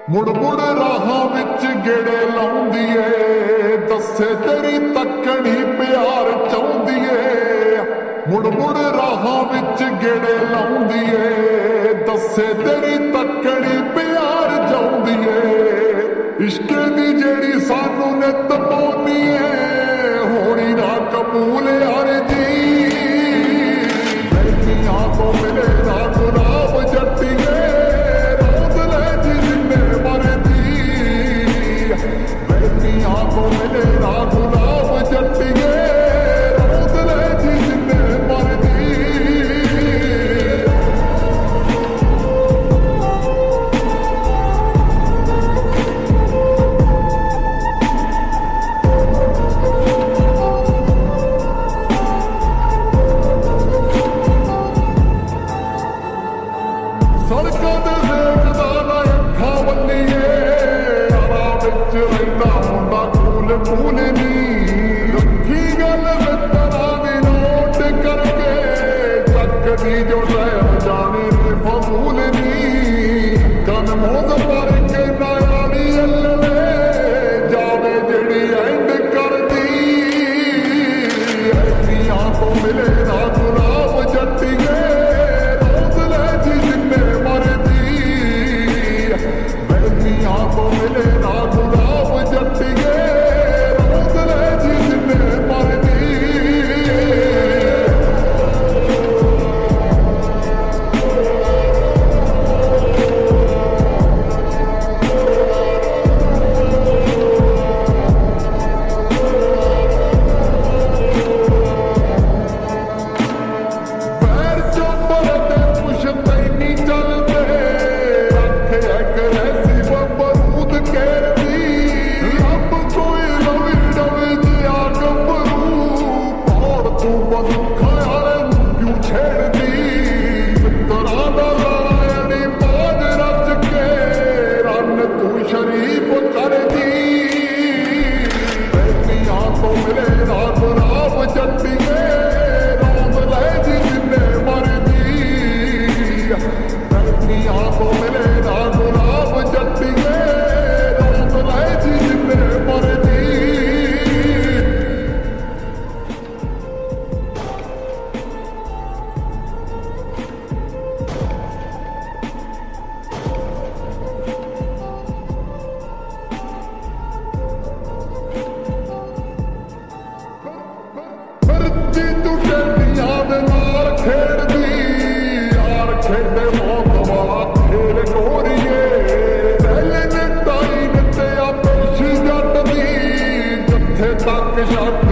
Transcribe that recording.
ਮੁੜ ਮੁੜ ਰਾਹਾਂ ਵਿੱਚ ਗੇੜੇ ਲਾਉਂਦੀ ਏ, ਦੱਸੇ ਤੇਰੀ ਤੱਕਣੀ ਪਿਆਰ ਚਾਹੁੰਦੀ ਏ। ਮੁੜ ਮੁੜ ਰਾਹਾਂ ਵਿੱਚ ਗੇੜੇ ਲਾਉਂਦੀ ਏ, ਦੱਸੇ ਤੇਰੀ ਤੱਕਣੀ ਪਿਆਰ ਚਾਹੁੰਦੀ ਏ। ਇਸ਼ਕ ਦੀ ਜਿਹੜੀ ਸਾਨੂੰ ਨਿੱਤ ਪਾਉਂਦੀ ਏ, ਹੋਣੀ ਨਾ ਕਬੂਲ ਯਾਰ ਜੀ। ਬੈਠੀਆਂ ਤੋਂ ਮਿਲੇ ਨਾ ਗੁਲਾਬ ਜੱਟੀਏ, ਮਿਲੇ ਨਾ ਗੁਲਾਬ ਜੱਟੀਏ, ਰੋਦ ਲੈ ਜੀ ਜਿੰਨੇ ਮਰਦੀ। ਸੜਕਾਂ ਤੇ ਦੇਖਦਾ ਨਾ ਅੱਖਾਂ ਵੱਲੀਏ, ਆਰਾ ਵਿੱਚ ਰਹਿੰਦਾ ਮੁੰਡਾ ਫੂਲ ਨੀ। ਰੱਖੀ ਗੱਲ ਮਿੱਤਰਾਂ ਦੀ ਨੋਟ ਕਰਕੇ, ਚੱਕਦੀ ਜੋ ਟਾਈਮ ਜਾਣੇ ਨੇ ਫਜ਼ੂਲ ਨੀ। ਕੰਨ ਮੋਦ ਪਰ ਕੇ ਨਾਲੀ ਅੱਲਵੇ, ਜਾਵੇ ਜਿਹੜੀ ਐਂਡ ਕਰਦੀ। ਐਨੀਆਂ ਤੋਂ ਮਿਲੇ ਨਾ ਗੁਲਾਬ ਜੱਟੀਏ, ਰੋਦ ਲੈ ਜੀ ਜਿੰਨੇ ਮਰਦੀ। ਐਨੀਆਂ ਤੋਂ ਮਿਲੇ ਨਾ ਗੁਲਾਬ ਜੱਟੀਏ, shot